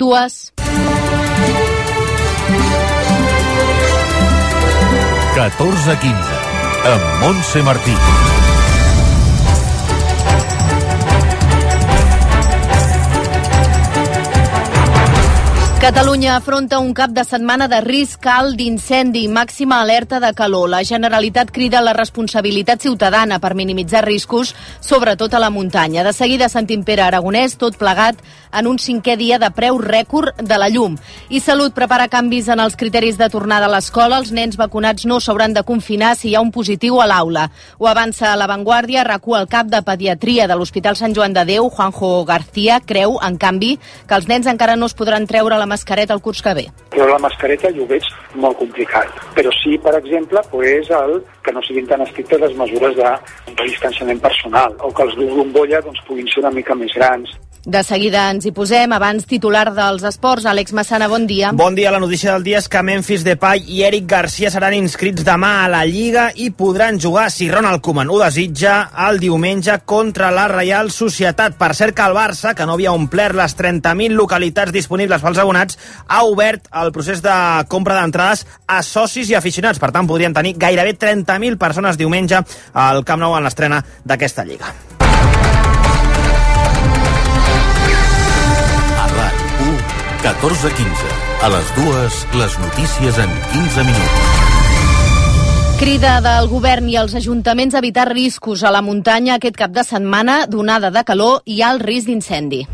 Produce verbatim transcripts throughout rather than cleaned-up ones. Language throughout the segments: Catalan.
dues. catorze quinze, amb Montse Martí. Catalunya afronta un cap de setmana de risc alt d'incendi i màxima alerta de calor. La Generalitat crida la responsabilitat ciutadana per minimitzar riscos, sobretot a la muntanya. De seguida sentim Pere Aragonès, tot plegat en un cinquè dia de preu rècord de la llum. I Salut prepara canvis en els criteris de tornada a l'escola. Els nens vacunats no s'hauran de confinar si hi ha un positiu a l'aula. Ho avança a La Vanguardia. RAC1, el cap de pediatria de l'Hospital Sant Joan de Déu, Juanjo García, creu, en canvi, que els nens encara no es podran treure la mascareta el curs que ve. Però la mascareta jo ho veig molt complicat. Però sí, per exemple, pues, el que no siguin tan estrictes les mesures de, de distanciament personal o que els grups bombolla doncs, puguin ser una mica més grans. De seguida ens hi posem. Abans, titular dels esports, Àlex Massana, bon dia. Bon dia. La notícia del dia és que Memphis Depay i Eric Garcia seran inscrits demà a la Lliga i podran jugar, si Ronald Koeman ho desitja, el diumenge contra la Reial Societat. Per cert que el Barça, que no havia omplert les trenta mil localitats disponibles pels abonats, ha obert el procés de compra d'entrades a socis i aficionats. Per tant, podrien tenir gairebé trenta mil persones diumenge al Camp Nou en l'estrena d'aquesta Lliga. catorze quinze. A les dues, les notícies en quinze minuts. Crida del govern i els ajuntaments a evitar riscos a la muntanya aquest cap de setmana, donada de calor i alt risc d'incendi.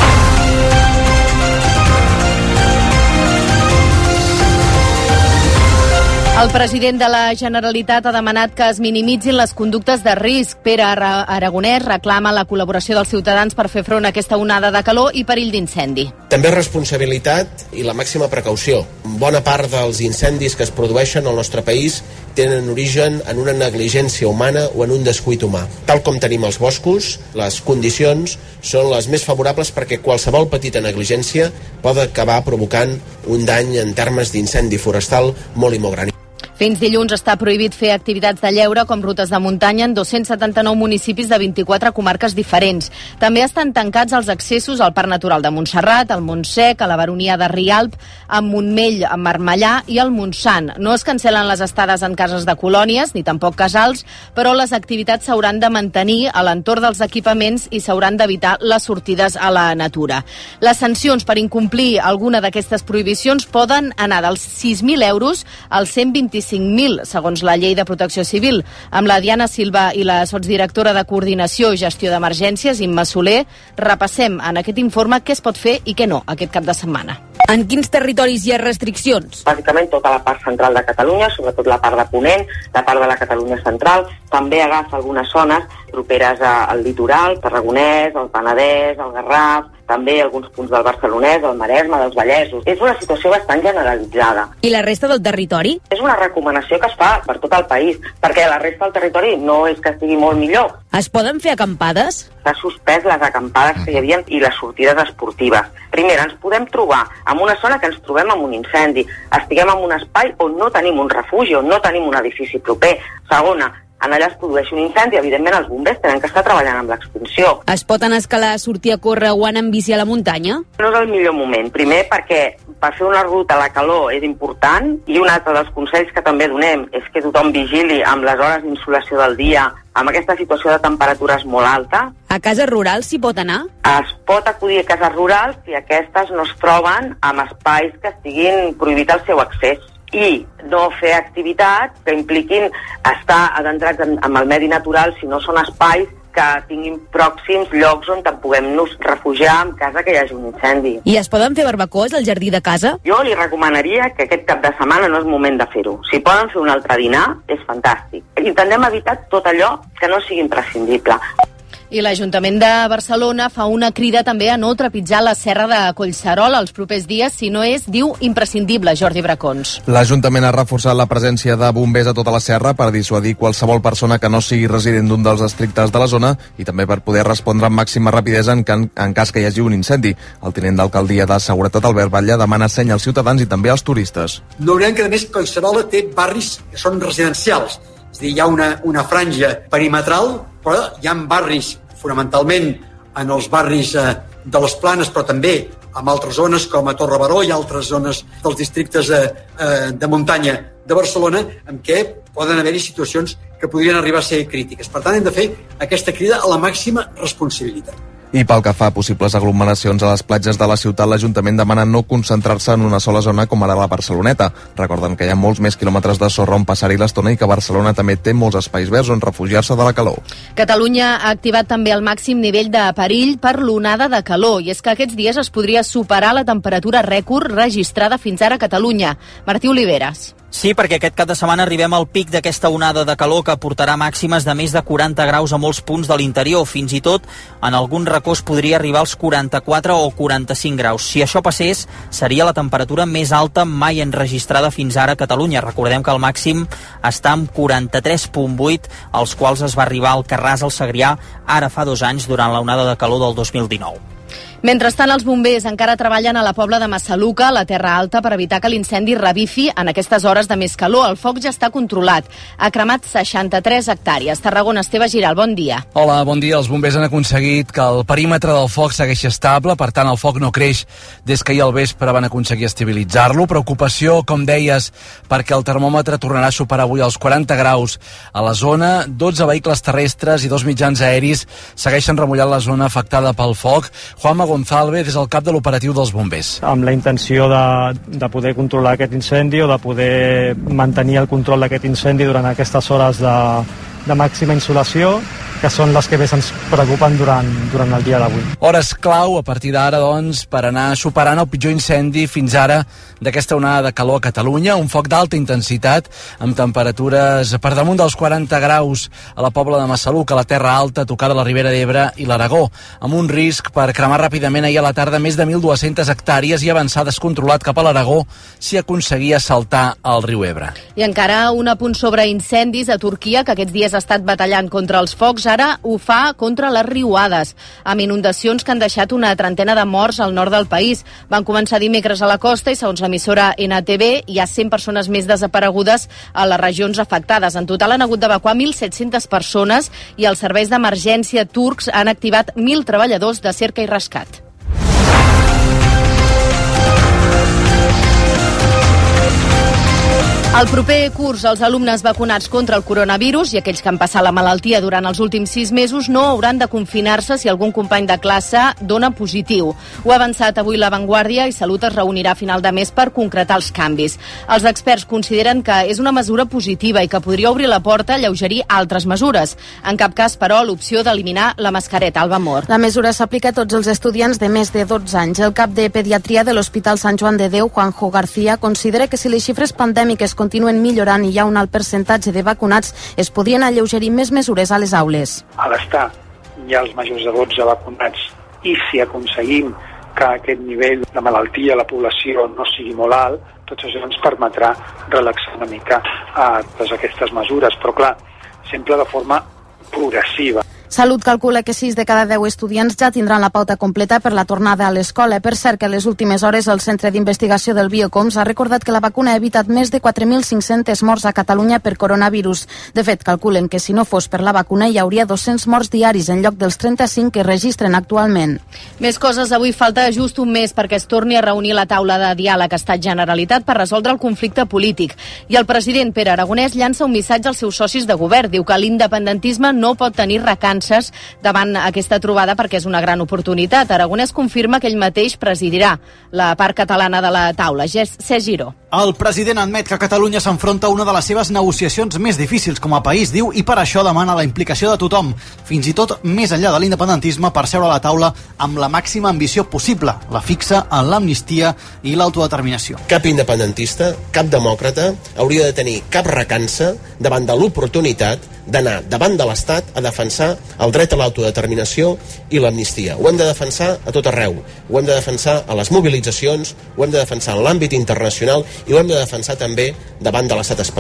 El president de la Generalitat ha demanat que es minimitzin les conductes de risc. Pere Aragonès reclama la col·laboració dels ciutadans per fer front a aquesta onada de calor i perill d'incendi. També responsabilitat i la màxima precaució. Bona part dels incendis que es produeixen al nostre país tenen origen en una negligència humana o en un descuit humà. Tal com tenim els boscos, les condicions són les més favorables perquè qualsevol petita negligència pot acabar provocant un dany en termes d'incendi forestal molt i molt gran. Fins dilluns està prohibit fer activitats de lleure com rutes de muntanya en dos-cents setanta-nou municipis de vint-i-quatre comarques diferents. També estan tancats els accessos al Parc Natural de Montserrat, al Montsec, a la Baronia de Rialp, a Montmell, a Marmellà i al Montsant. No es cancel·len les estades en cases de colònies, ni tampoc casals, però les activitats s'hauran de mantenir a l'entorn dels equipaments i s'hauran d'evitar les sortides a la natura. Les sancions per incomplir alguna d'aquestes prohibicions poden anar dels sis mil euros als cent vint-i-cinc mil, segons la Llei de Protecció Civil. Amb la Diana Silva i la sotsdirectora de Coordinació i Gestió d'Emergències, Imma Soler, repassem en aquest informe què es pot fer i què no aquest cap de setmana. En quins territoris hi ha restriccions? Bàsicament tota la part central de Catalunya, sobretot la part de Ponent, la part de la Catalunya central. També agafa algunes zones properes al litoral, Tarragonès, el Penedès, el Garraf, també alguns punts del Barcelonès, del Maresme, dels Vallesos. És una situació bastant generalitzada. I la resta del territori? És una recomanació que es fa per tot el país, perquè la resta del territori no és que estigui molt millor. Es poden fer acampades? S'ha suspès les acampades que hi havia i les sortides esportives. Primera, ens podem trobar en una zona que ens trobem amb un incendi, estiguem en un espai on no tenim un refugi, on no tenim un edifici proper. Segona, en allà es produeix un incendi, evidentment els bombers tenen que estar treballant amb l'extinció. Es pot anar a escalar, sortir a córrer o anar en bici a la muntanya? No és el millor moment. Primer perquè per fer una ruta a la calor és important i un altre dels consells que també donem és que tothom vigili amb les hores d'insolació del dia, amb aquesta situació de temperatures molt alta. A cases rurals s'hi pot anar? Es pot acudir a cases rurals si aquestes no es troben amb espais que estiguin prohibit el seu accés. I no fer activitats que impliquin estar adentrats en, en el medi natural si no són espais que tinguin pròxims llocs on puguem nos refugiar en cas que hi hagi un incendi. I es poden fer barbacoes al jardí de casa? Jo li recomanaria que aquest cap de setmana no és moment de fer-ho. Si poden fer un altre dinar, és fantàstic. Intentem evitar tot allò que no sigui imprescindible. I l'Ajuntament de Barcelona fa una crida també a no trepitjar la serra de Collserol els propers dies, si no és, diu, imprescindible, Jordi Bracons. L'Ajuntament ha reforçat la presència de bombers a tota la serra per dissuadir qualsevol persona que no sigui resident d'un dels districtes de la zona i també per poder respondre amb màxima rapidesa en, can, en cas que hi hagi un incendi. El tinent d'alcaldia de Seguretat, Albert Batlle, demana seny als ciutadans i també als turistes. No oblidem que, a més, Collserola té barris que són residencials. És a dir, hi ha una, una franja perimetral, però hi ha barris, fonamentalment en els barris eh, de les Planes, però també amb altres zones com a Torre Baró i altres zones dels districtes eh, eh, de muntanya de Barcelona, en què poden haver-hi situacions que podrien arribar a ser crítiques. Per tant, hem de fer aquesta crida a la màxima responsabilitat. I pel que fa a possibles aglomeracions a les platges de la ciutat, l'Ajuntament demana no concentrar-se en una sola zona com ara la Barceloneta. Recorden que hi ha molts més quilòmetres de sorra on passar-hi l'estona i que Barcelona també té molts espais verds on refugiar-se de la calor. Catalunya ha activat també el màxim nivell de perill per l'onada de calor, i és que aquests dies es podria superar la temperatura rècord registrada fins ara a Catalunya. Martí Oliveres. Sí, perquè aquest cap de setmana arribem al pic d'aquesta onada de calor que portarà màximes de més de quaranta graus a molts punts de l'interior. Fins i tot, en algun racó es podria arribar als quaranta-quatre o quaranta-cinc graus. Si això passés, seria la temperatura més alta mai enregistrada fins ara a Catalunya. Recordem que el màxim està en quaranta-tres coma vuit, als quals es va arribar al Carràs, al Segrià, ara fa dos anys, durant la onada de calor del dos mil dinou. Mentrestant, els bombers encara treballen a la Pobla de Massaluca, a la Terra Alta, per evitar que l'incendi revifi en aquestes hores de més calor. El foc ja està controlat. Ha cremat seixanta-tres hectàrees. Tarragona, Esteve Giral, bon dia. Hola, bon dia. Els bombers han aconseguit que el perímetre del foc segueixi estable, per tant el foc no creix des que ahir al vespre van aconseguir estabilitzar-lo. Preocupació, com deies, perquè el termòmetre tornarà a superar avui els quaranta graus a la zona. dotze vehicles terrestres i dos mitjans aeris segueixen remullant la zona afectada pel foc. Juanma González és el cap de l'operatiu dels bombers. Amb la intenció de, de poder controlar aquest incendi o de poder mantenir el control d'aquest incendi durant aquestes hores de, de màxima insolació, que són les que més ens preocupen durant, durant el dia d'avui. Hores clau a partir d'ara, doncs, per anar superant el pitjor incendi fins ara d'aquesta onada de calor a Catalunya, un foc d'alta intensitat amb temperatures per damunt dels quaranta graus a la Pobla de Massaluca, a la Terra Alta, tocada a la Ribera d'Ebre i l'Aragó, amb un risc per cremar ràpidament ahir a la tarda més de mil dues-centes hectàrees i avançar descontrolat cap a l'Aragó si aconseguia saltar el riu Ebre. I encara un apunt sobre incendis a Turquia, que aquests dies ha estat batallant contra els focs, ara ho fa contra les riuades, amb inundacions que han deixat una trentena de morts al nord del país. Van començar dimecres a la costa i, segons l'emissora N T V, hi ha cent persones més desaparegudes a les regions afectades. En total han hagut d'evacuar mil set-centes persones i els serveis d'emergència turcs han activat mil treballadors de cerca i rescat. El proper curs, els alumnes vacunats contra el coronavirus i aquells que han passat la malaltia durant els últims sis mesos no hauran de confinar-se si algun company de classe dona positiu. Ho ha avançat avui La Vanguardia i Salut es reunirà a final de mes per concretar els canvis. Els experts consideren que és una mesura positiva i que podria obrir la porta a alleugerir altres mesures. En cap cas, però, l'opció d'eliminar la mascareta. Alba Mor. La mesura s'aplica a tots els estudiants de més de dotze anys. El cap de pediatria de l'Hospital Sant Joan de Déu, Juanjo García, considera que si les xifres pandèmiques continuen millorant i hi ha un alt percentatge de vacunats, es podrien alleugerir més mesures a les aules. A l'estar ja els majors de dotze vacunats i si aconseguim que aquest nivell de malaltia a la població no sigui molt alt, tot això ens permetrà relaxar una mica a totes aquestes mesures, però clar, sempre de forma progressiva. Salut calcula que sis de cada deu estudiants ja tindran la pauta completa per la tornada a l'escola. Per cert, que en les últimes hores el Centre d'Investigació del Biocoms ha recordat que la vacuna ha evitat més de quatre mil cinc-centes morts a Catalunya per coronavirus. De fet, calculen que si no fos per la vacuna hi hauria dos-cents morts diaris en lloc dels trenta-cinc que registren actualment. Més coses. Avui falta just un mes perquè es torni a reunir la taula de diàleg Estat-Generalitat per resoldre el conflicte polític. I el president Pere Aragonès llança un missatge als seus socis de govern. Diu que l'independentisme no pot tenir recances davant aquesta trobada perquè és una gran oportunitat. Aragonès confirma que ell mateix presidirà la part catalana de la taula. Cesc Giró. El president admet que Catalunya s'enfronta a una de les seves negociacions més difícils com a país, diu, i per això demana la implicació de tothom, fins i tot més enllà de l'independentisme, per seure a la taula amb la màxima ambició possible, la fixa en l'amnistia i l'autodeterminació. Cap independentista, cap demòcrata hauria de tenir cap recança davant de l'oportunitat d'anar davant de l'Estat a defensar el dret a l'autodeterminació i l'amnistia. Ho hem de defensar a tot arreu, ho hem de defensar a les mobilitzacions, ho hem de defensar en l'àmbit internacional i ho hem de defensar també davant de l'estat espanyol.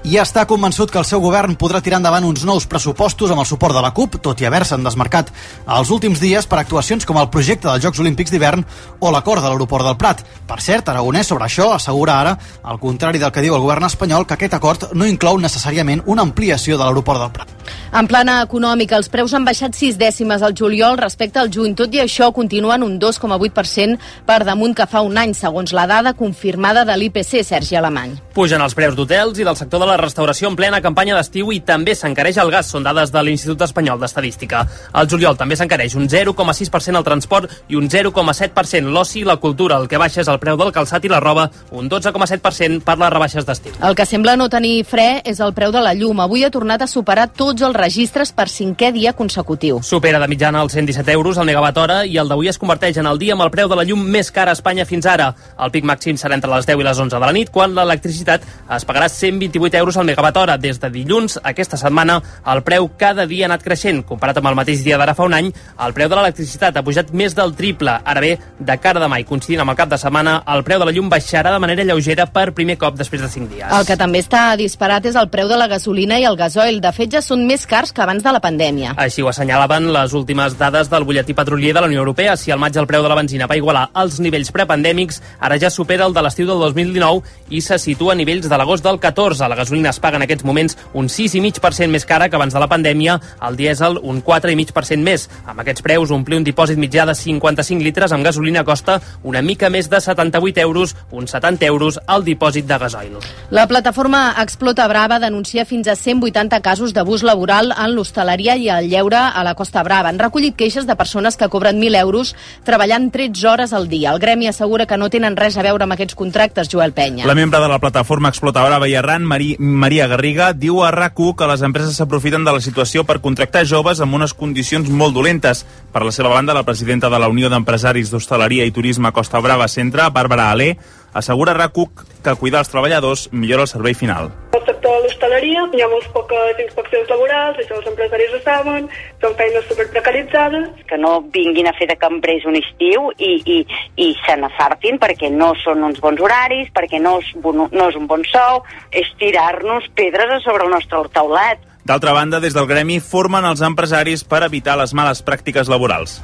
i està convençut que el seu govern podrà tirar endavant uns nous pressupostos amb el suport de la CUP, tot i haver-se'n desmarcat els últims dies per actuacions com el projecte dels Jocs Olímpics d'hivern o l'acord de l'aeroport del Prat. Per cert, Aragonès sobre això assegura ara, al contrari del que diu el govern espanyol, que aquest acord no inclou necessàriament una ampliació de l'aeroport del Prat. En plana econòmica, els preus han baixat sis dècimes al juliol respecte al juny. Tot i això, continuen un dos coma vuit per cent per damunt que fa un any, segons la dada confirmada de l'I P C, Sergi Alemany. Pugen els preus d'hotels i del sector de la restauració en plena campanya d'estiu i també s'encareix el gas, són dades de l'Institut Espanyol d'Estadística. Al juliol també s'encareix un zero coma sis per cent el transport i un zero coma set per cent l'oci i la cultura. El que baixa és el preu del calçat i la roba, un dotze coma set per cent per les rebaixes d'estiu. El que sembla no tenir fre és el preu de la llum. Avui ha tornat a superar tots els registres per cinquè dia consecutiu. Supera de mitjana els cent disset euros al megawatt hora i el d'avui es converteix en el dia amb el preu de la llum més cara a Espanya fins ara. El pic màxim serà entre les deu i les onze de la nit, quan l'electricitat es pagarà cent vint-i-vuit euros al megawatt hora. Des de dilluns, aquesta setmana, el preu cada dia ha anat creixent. Comparat amb el mateix dia d'ara fa un any, el preu de l'electricitat ha pujat més del triple. Ara bé, de cara a demà i coincidint amb el cap de setmana, el preu de la llum baixarà de manera lleugera per primer cop després de cinc dies. El que també està disparat és el preu de la gasolina i el gasoil. De fet, ja són més cars que abans de la pandèmia. Així ho assenyalaven les últimes dades del butlletí petrolier de la Unió Europea. Si al maig el preu de la benzina va igualar els nivells prepandèmics, ara ja supera el de l'estiu del dos mil dinou i se situa a nivells de l'agost del catorze. La gasolina es paga en aquests moments un sis coma cinc per cent més cara que abans de la pandèmia, el dièsel un quatre coma cinc per cent més. Amb aquests preus, omplir un dipòsit mitjà de cinquanta-cinc litres amb gasolina costa una mica més de setanta-vuit euros, uns setanta euros al dipòsit de gasoil. La plataforma Explota Brava denuncia fins a cent vuitanta casos d'abús laboral en l'hostaleria i el lleure a la Costa Brava. Han recollit queixes de persones que cobren mil euros treballant tretze hores al dia. El gremi assegura que no tenen res a veure amb aquests contractes, Joel Penya. La membre de la plataforma Explota Brava i Arran, Mari, Maria Garriga, diu a RAC u que les empreses s'aprofiten de la situació per contractar joves amb unes condicions molt dolentes. Per la seva banda, la presidenta de la Unió d'Empresaris d'Hostaleria i Turisme Costa Brava Centre, Bàrbara Alé, assegura a RAC u que cuidar els treballadors millora el servei final. Al sector de l'hostaleria hi ha molt poques inspeccions laborals, això els empresaris ho saben, són feines superprecaritzades. Que no vinguin a fer de cambrers un estiu i, i, i se n'afartin perquè no són uns bons horaris, perquè no és, no és un bon sou, és tirar-nos pedres a sobre el nostre taulat. D'altra banda, des del gremi formen els empresaris per evitar les males pràctiques laborals.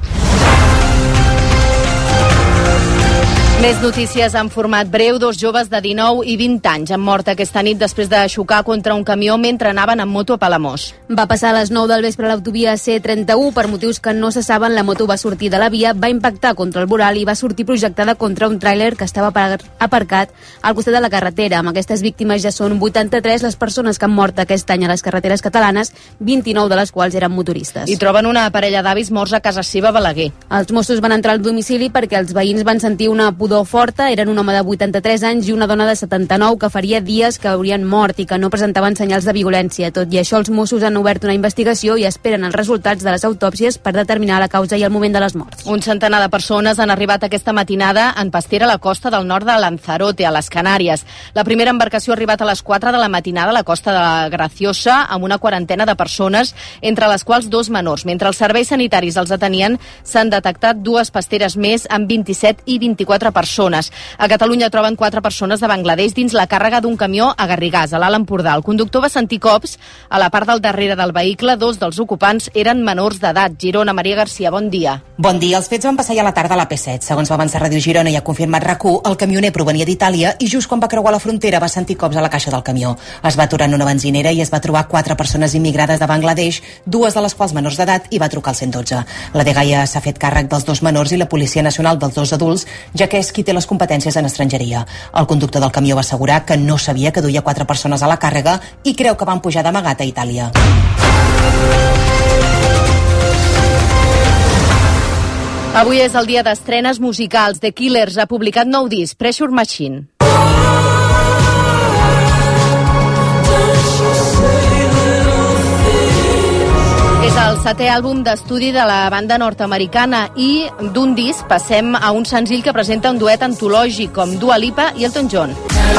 Més notícies en format breu. Dos joves de dinou i vint anys han mort aquesta nit després de xocar contra un camió mentre anaven en moto a Palamós. Va passar a les nou del vespre a l'autovia C trenta u. Per motius que no se saben, la moto va sortir de la via, va impactar contra el voral i va sortir projectada contra un tràiler que estava aparcat al costat de la carretera. Amb aquestes víctimes ja són vuitanta-tres les persones que han mort aquest any a les carreteres catalanes, vint-i-nou de les quals eren motoristes. I troben una parella d'avis morts a casa seva a Balaguer. Els Mossos van entrar al domicili perquè els veïns van sentir una pudor forta. Eren un home de vuitanta-tres anys i una dona de setanta-nou que faria dies que haurien mort i que no presentaven senyals de violència. Tot i això, els Mossos han obert una investigació i esperen els resultats de les autòpsies per determinar la causa i el moment de les morts. Un centenar de persones han arribat aquesta matinada en pastera a la costa del nord de Lanzarote, a les Canàries. La primera embarcació ha arribat a les quatre de la matinada a la costa de la Graciosa amb una quarantena de persones, entre les quals dos menors. Mentre els serveis sanitaris els atenien, s'han detectat dues pasteres més amb vint-i-set i vint-i-quatre persones. A Catalunya troben quatre persones de Bangladesh dins la càrrega d'un camió a Garrigàs, a l'Alt Empordà. El conductor va sentir cops a la part del darrere del vehicle. Dos dels ocupants eren menors d'edat. Girona, Maria Garcia, bon dia. Bon dia. Els fets van passar ja a la tarda a la P set. Segons va avançar Ràdio Girona i ha confirmat RAC u, el camioner provenia d'Itàlia i just quan va creuar la frontera va sentir cops a la caixa del camió. Es va aturar en una benzinera i es va trobar quatre persones immigrades de Bangladesh, dues de les quals menors d'edat, i va trucar al cent dotze. La dgaia s'ha fet càrrec dels dos menors i la Policia Nacional dels dos adults, ja que és qui té les competències en estrangeria. El conductor del camió va assegurar que no sabia que duia quatre persones a la càrrega i creu que van pujar d'amagat a Itàlia. Avui és el dia d'estrenes musicals. The Killers ha publicat nou disc, Pressure Machine. És el setè àlbum d'estudi de la banda nord-americana i d'un disc passem a un senzill que presenta un duet antològic com Dua Lipa i Elton John.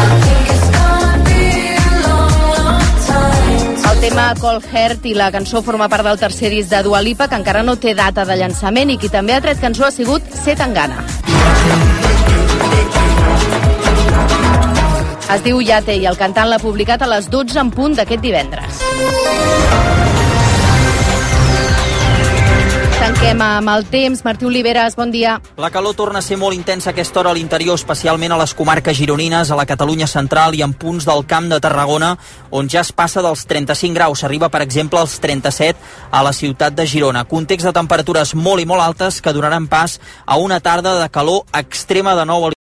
El tema Cold Heart i la cançó forma part del tercer disc de Dua Lipa, que encara no té data de llançament, i qui també ha tret cançó ha sigut C. Tangana. Es diu Yate i el cantant l'ha publicat a les dotze en punt d'aquest divendres. Tanquem amb el temps. Martí Oliveres, bon dia. La calor torna a ser molt intensa a aquesta hora a l'interior, especialment a les comarques gironines, a la Catalunya central i en punts del Camp de Tarragona, on ja es passa dels trenta-cinc graus. S'arriba, per exemple, als trenta-set a la ciutat de Girona. Context de temperatures molt i molt altes que donaran pas a una tarda de calor extrema de nou.